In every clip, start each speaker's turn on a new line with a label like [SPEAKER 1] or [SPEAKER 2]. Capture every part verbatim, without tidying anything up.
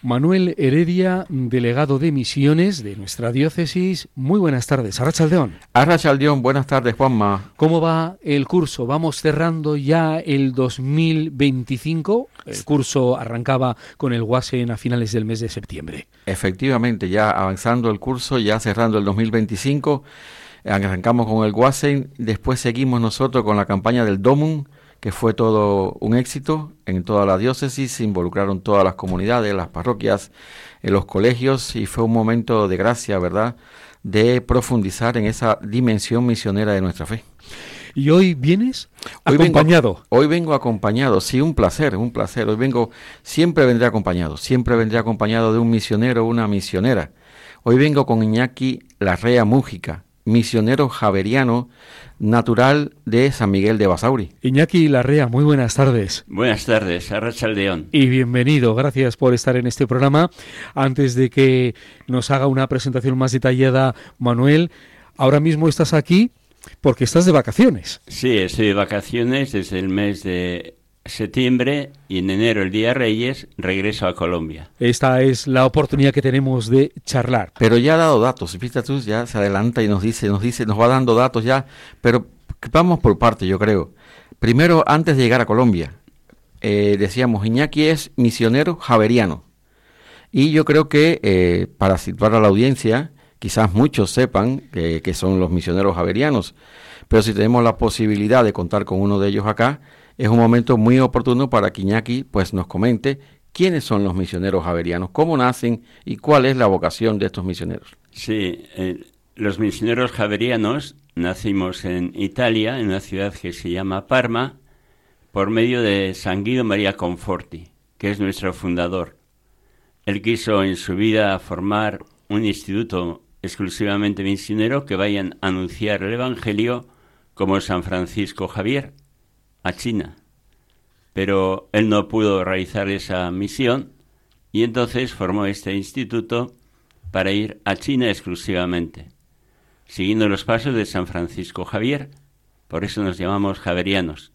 [SPEAKER 1] Manuel Heredia, delegado de misiones de nuestra diócesis. Muy buenas tardes. Arratsaldeón.
[SPEAKER 2] Arratsaldeón, buenas tardes, Juanma.
[SPEAKER 1] ¿Cómo va el curso? Vamos cerrando ya el dos mil veinticinco. El curso arrancaba con el Guasen a finales del mes de septiembre.
[SPEAKER 2] Efectivamente, ya avanzando el curso, ya cerrando el dos mil veinticinco. Arrancamos con el Guasen, después seguimos nosotros con la campaña del Domum, que fue todo un éxito en toda la diócesis. Se involucraron todas las comunidades, las parroquias, en los colegios, y fue un momento de gracia, ¿verdad?, de profundizar en esa dimensión misionera de nuestra fe.
[SPEAKER 1] ¿Y hoy vienes
[SPEAKER 2] hoy
[SPEAKER 1] acompañado?
[SPEAKER 2] Vengo, hoy vengo acompañado, sí, un placer, un placer. Hoy vengo, siempre vendré acompañado, siempre vendré acompañado de un misionero o una misionera. Hoy vengo con Iñaki Larrea Mújica, misionero javeriano, natural de San Miguel de Basauri.
[SPEAKER 1] Iñaki Larrea, muy buenas tardes.
[SPEAKER 3] Buenas tardes, Arratsaldeón.
[SPEAKER 1] Y bienvenido, gracias por estar en este programa. Antes de que nos haga una presentación más detallada, Manuel, ahora mismo estás aquí porque estás de vacaciones.
[SPEAKER 3] Sí, estoy de vacaciones desde el mes de septiembre y en enero, el Día de Reyes, regreso a Colombia.
[SPEAKER 1] Esta es la oportunidad que tenemos de charlar.
[SPEAKER 2] Pero ya ha dado datos, viste tú, ya se adelanta y nos dice, nos dice, nos va dando datos ya, pero vamos por parte, yo creo. Primero, antes de llegar a Colombia, eh, decíamos, Iñaki es misionero javeriano. Y yo creo que, eh, para situar a la audiencia, quizás muchos sepan que, que son los misioneros javerianos, pero si tenemos la posibilidad de contar con uno de ellos acá, es un momento muy oportuno para que Iñaki pues, nos comente quiénes son los misioneros javerianos, cómo nacen y cuál es la vocación de estos misioneros.
[SPEAKER 3] Sí, eh, los misioneros javerianos nacimos en Italia, en una ciudad que se llama Parma, por medio de San Guido María Conforti, que es nuestro fundador. Él quiso en su vida formar un instituto exclusivamente misionero que vayan a anunciar el Evangelio como San Francisco Javier a China, pero él no pudo realizar esa misión y entonces formó este instituto para ir a China exclusivamente, siguiendo los pasos de San Francisco Javier. Por eso nos llamamos javerianos.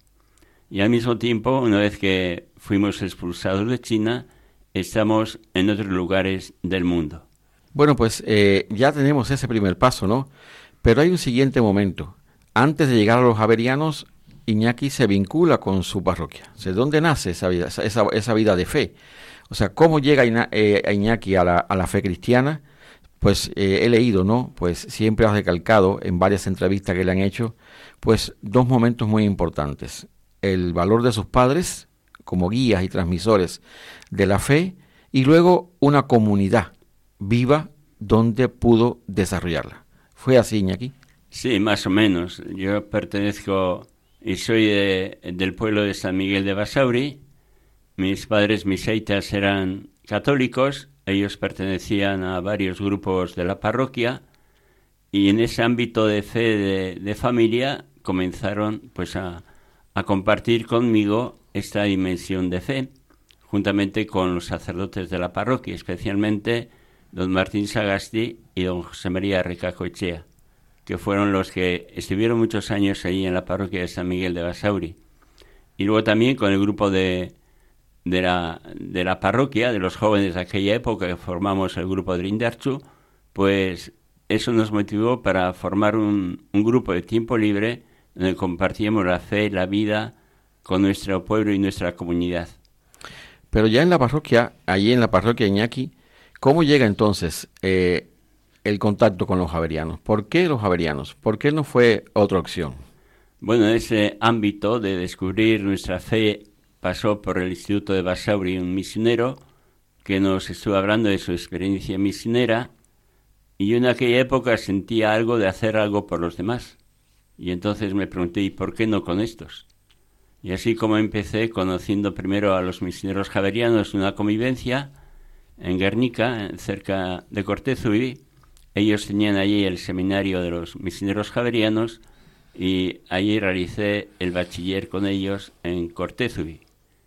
[SPEAKER 3] Y al mismo tiempo, una vez que fuimos expulsados de China, estamos en otros lugares del mundo.
[SPEAKER 2] Bueno, pues eh, ya tenemos ese primer paso, ¿no? Pero hay un siguiente momento. Antes de llegar a los javerianos, Iñaki se vincula con su parroquia. ¿De dónde nace esa vida, esa, esa vida de fe? O sea, ¿cómo llega Ina, eh, Iñaki a la, a la fe cristiana? Pues eh, he leído, ¿no? Pues siempre has recalcado en varias entrevistas que le han hecho, pues dos momentos muy importantes. El valor de sus padres como guías y transmisores de la fe, y luego una comunidad viva donde pudo desarrollarla. ¿Fue así, Iñaki?
[SPEAKER 3] Sí, más o menos. Yo pertenezco y soy de, del pueblo de San Miguel de Basauri. Mis padres miseitas eran católicos, ellos pertenecían a varios grupos de la parroquia y en ese ámbito de fe de, de familia comenzaron pues a, a compartir conmigo esta dimensión de fe, juntamente con los sacerdotes de la parroquia, especialmente don Martín Sagasti y don José María Ricacoechea, que fueron los que estuvieron muchos años allí en la parroquia de San Miguel de Basauri. Y luego también con el grupo de, de, la, de la parroquia, de los jóvenes de aquella época, que formamos el grupo de Indarchu, pues eso nos motivó para formar un, un grupo de tiempo libre donde compartíamos la fe, la vida con nuestro pueblo y nuestra comunidad.
[SPEAKER 2] Pero ya en la parroquia, allí en la parroquia Iñaki, ¿cómo llega entonces eh, el contacto con los javerianos? ¿Por qué los javerianos? ¿Por qué no fue otra opción?
[SPEAKER 3] Bueno, ese ámbito de descubrir nuestra fe pasó por el Instituto de Basauri, un misionero que nos estuvo hablando de su experiencia misionera, y yo en aquella época sentía algo de hacer algo por los demás. Y entonces me pregunté, ¿y por qué no con estos? Y así como empecé conociendo primero a los misioneros javerianos en una convivencia en Guernica, cerca de Cortezubi. Ellos tenían allí el seminario de los misioneros javerianos y allí realicé el bachiller con ellos en Cortezubi.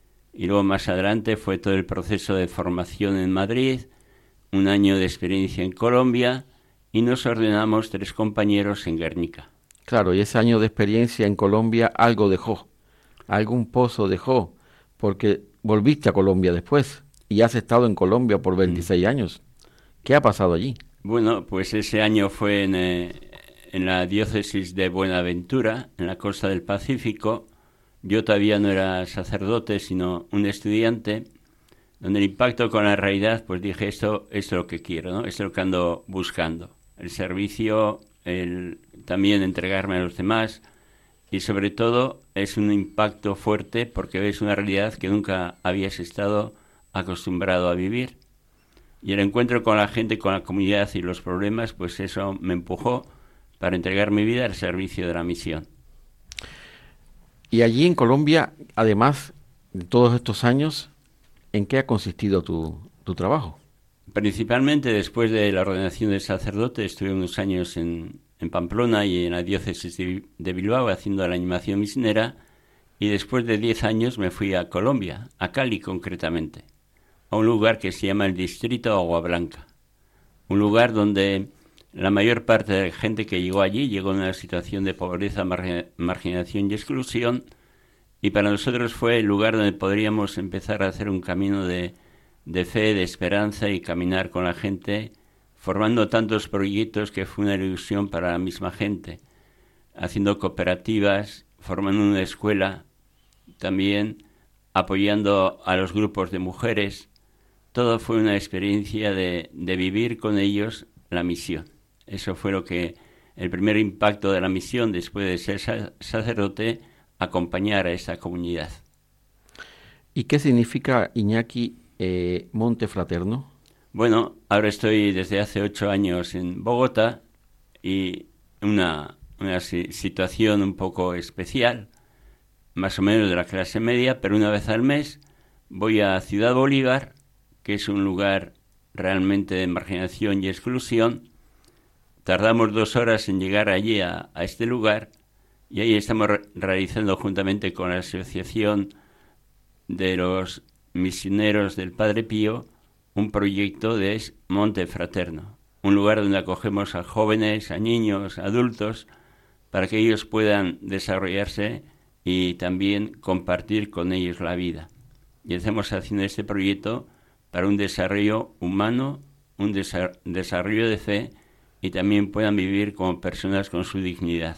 [SPEAKER 3] Y luego más adelante fue todo el proceso de formación en Madrid, un año de experiencia en Colombia y nos ordenamos tres compañeros en Guernica.
[SPEAKER 2] Claro, y ese año de experiencia en Colombia algo dejó, algún pozo dejó, porque volviste a Colombia después y has estado en Colombia por veintiséis años. ¿Qué ha pasado allí?
[SPEAKER 3] Bueno, pues ese año fue en, eh, en la diócesis de Buenaventura, en la costa del Pacífico. Yo todavía no era sacerdote, sino un estudiante, donde el impacto con la realidad, pues dije, esto, esto es lo que quiero, ¿no? Esto es lo que ando buscando. El servicio, el también entregarme a los demás, y sobre todo es un impacto fuerte porque ves una realidad que nunca habías estado acostumbrado a vivir. Y el encuentro con la gente, con la comunidad y los problemas, pues eso me empujó para entregar mi vida al servicio de la misión.
[SPEAKER 2] Y allí en Colombia, además de todos estos años, ¿en qué ha consistido tu, tu trabajo?
[SPEAKER 3] Principalmente después de la ordenación de sacerdote, estuve unos años en, en Pamplona y en la diócesis de, de Bilbao haciendo la animación misionera, y después de diez años me fui a Colombia, a Cali concretamente, a un lugar que se llama el Distrito Agua Blanca, un lugar donde la mayor parte de la gente que llegó allí llegó en una situación de pobreza, margin- marginación y exclusión, y para nosotros fue el lugar donde podríamos empezar a hacer un camino de, de fe, de esperanza y caminar con la gente, formando tantos proyectos que fue una ilusión para la misma gente, haciendo cooperativas, formando una escuela, también apoyando a los grupos de mujeres. Todo fue una experiencia de, de vivir con ellos la misión. Eso fue lo que, el primer impacto de la misión después de ser sa- sacerdote, acompañar a esta comunidad.
[SPEAKER 2] ¿Y qué significa, Iñaki, eh, Monte Fraterno?
[SPEAKER 3] Bueno, ahora estoy desde hace ocho años en Bogotá y una, una si- situación un poco especial, más o menos de la clase media, pero una vez al mes voy a Ciudad Bolívar, que es un lugar realmente de marginación y exclusión. Tardamos dos horas en llegar allí a, a este lugar, y ahí estamos re- realizando juntamente con la Asociación de los Misioneros del Padre Pío un proyecto de Monte Fraterno, un lugar donde acogemos a jóvenes, a niños, a adultos, para que ellos puedan desarrollarse y también compartir con ellos la vida. Y estamos haciendo este proyecto para un desarrollo humano, un desa- desarrollo de fe, y también puedan vivir como personas con su dignidad.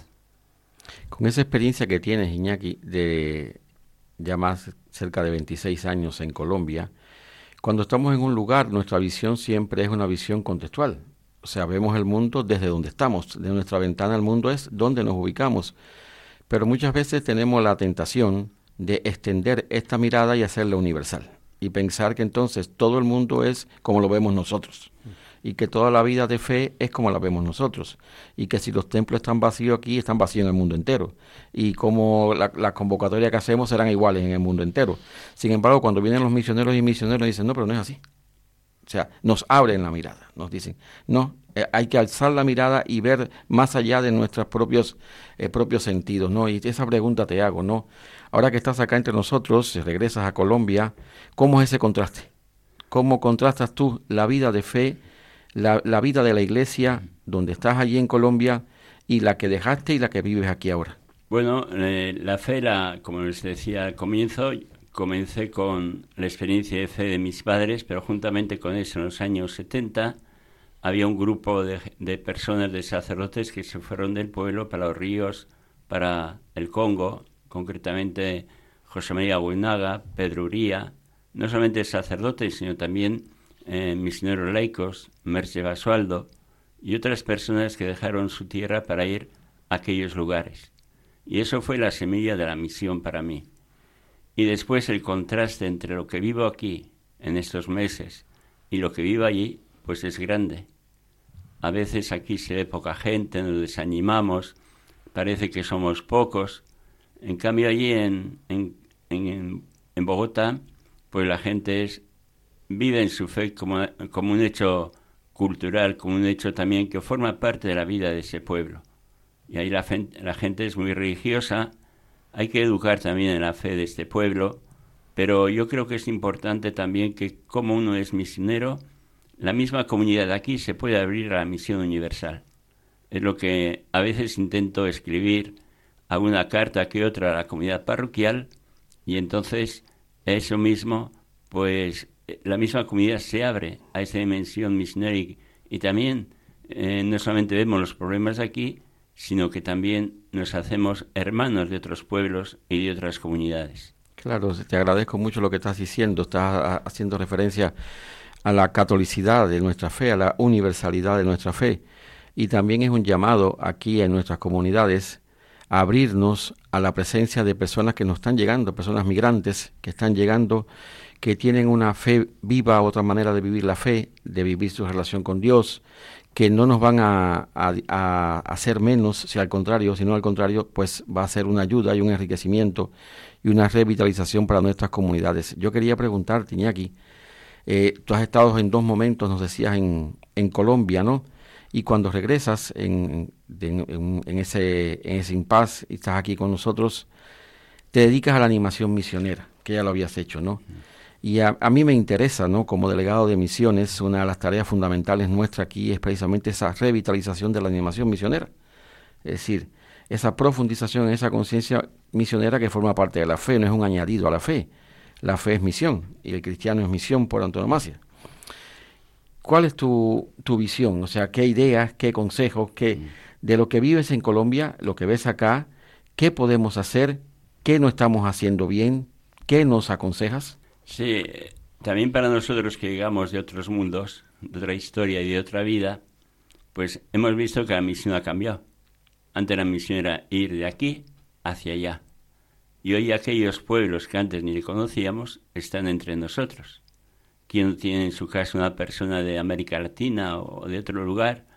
[SPEAKER 2] Con esa experiencia que tienes, Iñaki, de ya más cerca de veintiséis años en Colombia, cuando estamos en un lugar, nuestra visión siempre es una visión contextual. O sea, vemos el mundo desde donde estamos, de nuestra ventana al mundo es donde nos ubicamos. Pero muchas veces tenemos la tentación de extender esta mirada y hacerla universal, y pensar que entonces todo el mundo es como lo vemos nosotros, y que toda la vida de fe es como la vemos nosotros, y que si los templos están vacíos aquí, están vacíos en el mundo entero, y como la, la convocatoria que hacemos serán iguales en el mundo entero. Sin embargo, cuando vienen los misioneros y misioneros dicen, no, pero no es así. O sea, nos abren la mirada, nos dicen, no, eh, hay que alzar la mirada y ver más allá de nuestros propios eh, propios sentidos, ¿no? Y esa pregunta te hago, ¿no? Ahora que estás acá entre nosotros, si regresas a Colombia, ¿cómo es ese contraste? ¿Cómo contrastas tú la vida de fe, la, la vida de la iglesia, donde estás allí en Colombia, y la que dejaste y la que vives aquí ahora?
[SPEAKER 3] Bueno, eh, la fe, la, como les decía al comienzo, comencé con la experiencia de fe de mis padres, pero juntamente con eso, en los años setenta, había un grupo de, de personas, de sacerdotes, que se fueron del pueblo para los ríos, para el Congo, concretamente José María Buinaga, Pedro Uría, no solamente sacerdotes, sino también eh, misioneros laicos, Merche Basualdo, y otras personas que dejaron su tierra para ir a aquellos lugares. Y eso fue la semilla de la misión para mí. Y después el contraste entre lo que vivo aquí en estos meses y lo que vivo allí, pues es grande. A veces aquí se ve poca gente, nos desanimamos, parece que somos pocos. En cambio allí en, en, en, en Bogotá, pues la gente es, vive en su fe como, como un hecho cultural, como un hecho también que forma parte de la vida de ese pueblo. Y ahí la, la gente es muy religiosa. Hay que educar también en la fe de este pueblo, pero yo creo que es importante también que, como uno es misionero, la misma comunidad de aquí se puede abrir a la misión universal. Es lo que a veces intento escribir, alguna carta que otra a la comunidad parroquial, y entonces eso mismo pues la misma comunidad se abre a esa dimensión misionera y, y también eh, no solamente vemos los problemas de aquí, sino que también nos hacemos hermanos de otros pueblos y de otras comunidades.
[SPEAKER 2] Claro, te agradezco mucho lo que estás diciendo. Estás haciendo referencia a la catolicidad de nuestra fe, a la universalidad de nuestra fe. Y también es un llamado aquí en nuestras comunidades a abrirnos a la presencia de personas que nos están llegando, personas migrantes que están llegando, que tienen una fe viva, otra manera de vivir la fe, de vivir su relación con Dios, que no nos van a, a, a hacer menos, si al contrario, sino al contrario, pues va a ser una ayuda y un enriquecimiento y una revitalización para nuestras comunidades. Yo quería preguntarte, Iñaki, eh, tú has estado en dos momentos, nos decías, en, en Colombia, ¿no? Y cuando regresas en, en, en, en ese en ese impasse y estás aquí con nosotros, te dedicas a la animación misionera, que ya lo habías hecho, ¿no? Y a, a mí me interesa, ¿no? Como delegado de misiones, una de las tareas fundamentales nuestra aquí es precisamente esa revitalización de la animación misionera. Es decir, esa profundización en esa conciencia misionera que forma parte de la fe, no es un añadido a la fe. La fe es misión y el cristiano es misión por antonomasia. ¿Cuál es tu, tu visión? O sea, ¿qué ideas, qué consejos, qué de lo que vives en Colombia, lo que ves acá, qué podemos hacer, qué no estamos haciendo bien, qué nos aconsejas?
[SPEAKER 3] Sí, también para nosotros que llegamos de otros mundos, de otra historia y de otra vida, pues hemos visto que la misión ha cambiado. Antes la misión era ir de aquí hacia allá. Y hoy aquellos pueblos que antes ni le conocíamos están entre nosotros. Quien tiene en su casa una persona de América Latina o de otro lugar,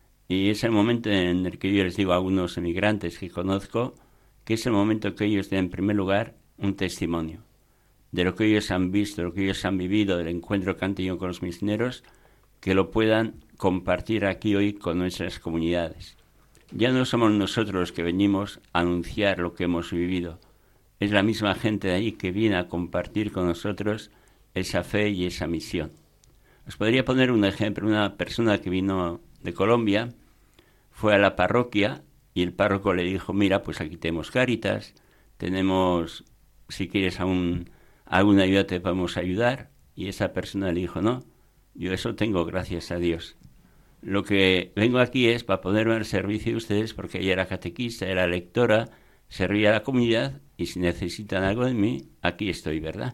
[SPEAKER 3] y es el momento en el que yo les digo a algunos emigrantes que conozco que es el momento que ellos den en primer lugar un testimonio de lo que ellos han visto, lo que ellos han vivido, del encuentro que han tenido con los misioneros, que lo puedan compartir aquí hoy con nuestras comunidades. Ya no somos nosotros los que venimos a anunciar lo que hemos vivido, es la misma gente de ahí que viene a compartir con nosotros esa fe y esa misión. Os podría poner un ejemplo. Una persona que vino de Colombia fue a la parroquia y el párroco le dijo, mira, pues aquí tenemos Cáritas, tenemos, si quieres aún alguna ayuda te podemos ayudar. Y esa persona le dijo, no, yo eso tengo, gracias a Dios. Lo que vengo aquí es para ponerme al servicio de ustedes porque ella era catequista, era lectora, servía a la comunidad y si necesitan algo de mí, aquí estoy, ¿verdad?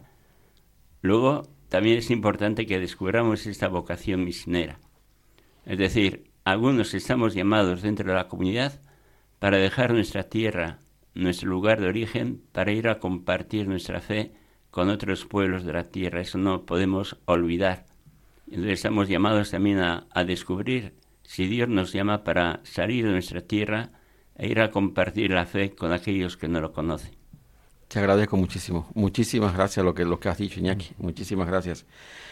[SPEAKER 3] Luego, también es importante que descubramos esta vocación misionera. Es decir, algunos estamos llamados dentro de la comunidad para dejar nuestra tierra, nuestro lugar de origen, para ir a compartir nuestra fe con otros pueblos de la tierra. Eso no podemos olvidar. Entonces estamos llamados también a, a descubrir si Dios nos llama para salir de nuestra tierra e ir a compartir la fe con aquellos que no lo conocen.
[SPEAKER 2] Te agradezco muchísimo. Muchísimas gracias lo que lo que has dicho, Iñaki. Muchísimas gracias.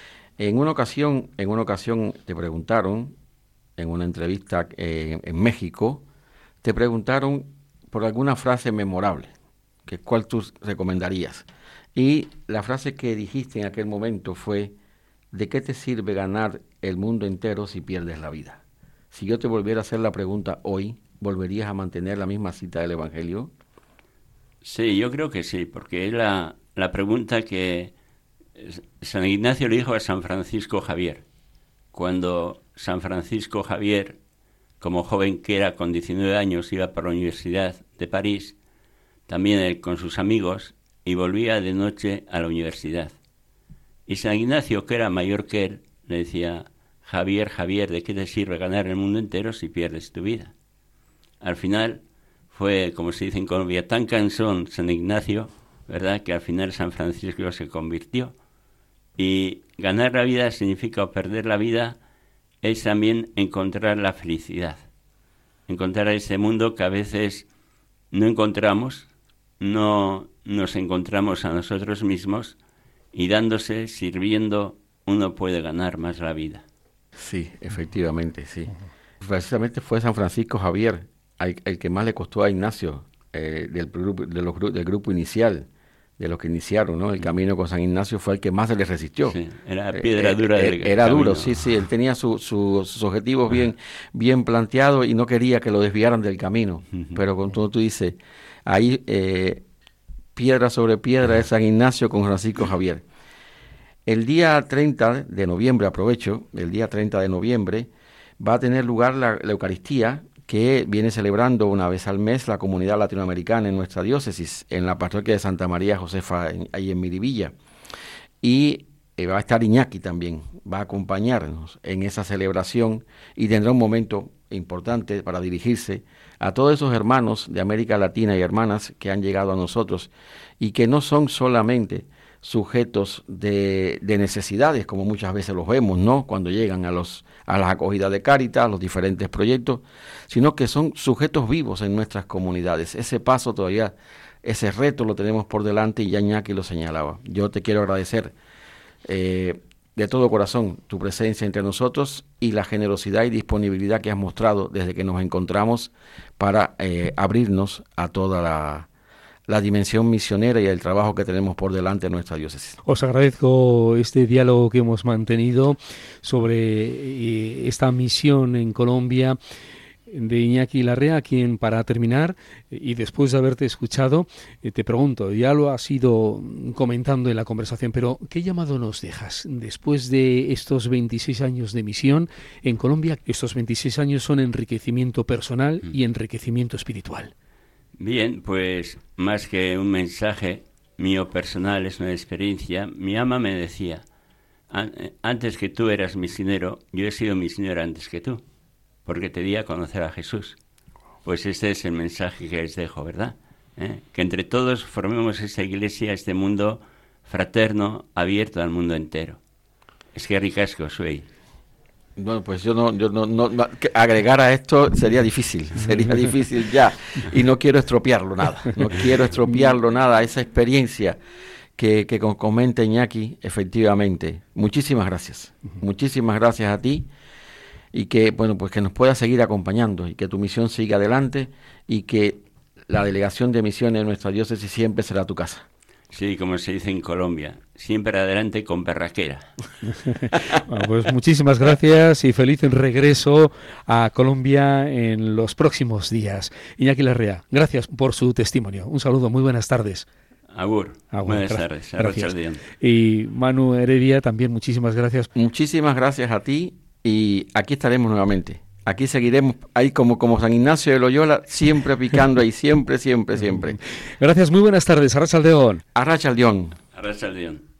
[SPEAKER 2] En una ocasión, en una ocasión te preguntaron, en una entrevista eh, en México, te preguntaron por alguna frase memorable, que cuál tú recomendarías. Y la frase que dijiste en aquel momento fue, ¿de qué te sirve ganar el mundo entero si pierdes la vida? Si yo te volviera a hacer la pregunta hoy, ¿volverías a mantener la misma cita del Evangelio?
[SPEAKER 3] Sí, yo creo que sí, porque es la, la pregunta que San Ignacio le dijo a San Francisco Javier. Cuando San Francisco Javier, como joven que era, con diecinueve años, iba para la Universidad de París, también él con sus amigos, y volvía de noche a la universidad. Y San Ignacio, que era mayor que él, le decía, Javier, Javier, ¿de qué te sirve ganar el mundo entero si pierdes tu vida? Al final fue, como se dice en Colombia, tan cansón San Ignacio, ¿verdad?, que al final San Francisco se convirtió. Y ganar la vida significa, o perder la vida, es también encontrar la felicidad. Encontrar ese mundo que a veces no encontramos, no nos encontramos a nosotros mismos, y dándose, sirviendo, uno puede ganar más la vida.
[SPEAKER 2] Sí, efectivamente, sí. Precisamente fue San Francisco Javier el, el que más le costó a Ignacio, eh, del, grupo, de los, del grupo inicial, de los que iniciaron, ¿no? El camino con San Ignacio fue el que más se le resistió.
[SPEAKER 3] Sí, era piedra dura
[SPEAKER 2] eh,
[SPEAKER 3] del
[SPEAKER 2] eh, Era
[SPEAKER 3] camino.
[SPEAKER 2] duro, sí, sí. Él tenía su, su, sus objetivos bien, bien planteados y no quería que lo desviaran del camino. Uh-huh. Pero como tú dices, ahí eh, piedra sobre piedra es San Ignacio con Francisco Javier. El día treinta de noviembre, aprovecho, el día treinta de noviembre va a tener lugar la, la Eucaristía, que viene celebrando una vez al mes la comunidad latinoamericana en nuestra diócesis, en la parroquia de Santa María Josefa, en, ahí en Miribilla. Y eh, va a estar Iñaki también, va a acompañarnos en esa celebración y tendrá un momento importante para dirigirse a todos esos hermanos de América Latina y hermanas que han llegado a nosotros y que no son solamente sujetos de, de necesidades, como muchas veces los vemos, ¿no?, cuando llegan a los a las acogidas de Cáritas, a los diferentes proyectos, sino que son sujetos vivos en nuestras comunidades. Ese paso todavía, ese reto lo tenemos por delante y ya Iñaki lo señalaba. Yo te quiero agradecer eh, de todo corazón tu presencia entre nosotros y la generosidad y disponibilidad que has mostrado desde que nos encontramos para eh, abrirnos a toda la la dimensión misionera y el trabajo que tenemos por delante en nuestra diócesis.
[SPEAKER 1] Os agradezco este diálogo que hemos mantenido sobre eh, esta misión en Colombia de Iñaki Larrea, a quien, para terminar, y después de haberte escuchado, eh, te pregunto, ya lo has ido comentando en la conversación, pero ¿qué llamado nos dejas después de estos veintiséis años de misión en Colombia? Estos veintiséis años son enriquecimiento personal y enriquecimiento espiritual.
[SPEAKER 3] Bien, pues más que un mensaje mío personal, es una experiencia. Mi ama me decía, antes que tú eras misionero, yo he sido misionero antes que tú, porque te di a conocer a Jesús. Pues este es el mensaje que les dejo, ¿verdad? ¿Eh? Que entre todos formemos esta iglesia, este mundo fraterno, abierto al mundo entero. Es que ricasco soy.
[SPEAKER 2] Bueno, pues yo no, yo no, no, no agregar a esto sería difícil, sería difícil ya, y no quiero estropearlo nada, no quiero estropearlo nada, esa experiencia que, que comenta Iñaki, efectivamente. Muchísimas gracias, muchísimas gracias a ti, y que, bueno, pues que nos puedas seguir acompañando, y que tu misión siga adelante, y que la delegación de misiones de nuestra diócesis siempre será tu casa.
[SPEAKER 3] Sí, como se dice en Colombia, siempre adelante con berraquera.
[SPEAKER 1] Bueno, pues muchísimas gracias y feliz regreso a Colombia en los próximos días. Iñaki Larrea, gracias por su testimonio. Un saludo, muy buenas tardes.
[SPEAKER 3] Agur,
[SPEAKER 1] Agur
[SPEAKER 3] buenas
[SPEAKER 1] gra-
[SPEAKER 3] tardes.
[SPEAKER 1] Gracias. Y Manu Heredia, también muchísimas gracias.
[SPEAKER 2] Muchísimas gracias a ti, y aquí estaremos nuevamente. Aquí seguiremos, ahí como, como San Ignacio de Loyola, siempre picando ahí, siempre, siempre, siempre.
[SPEAKER 1] Gracias, muy buenas tardes. Arratsaldeon.
[SPEAKER 2] Arratsaldeon.
[SPEAKER 3] Arratsaldeon.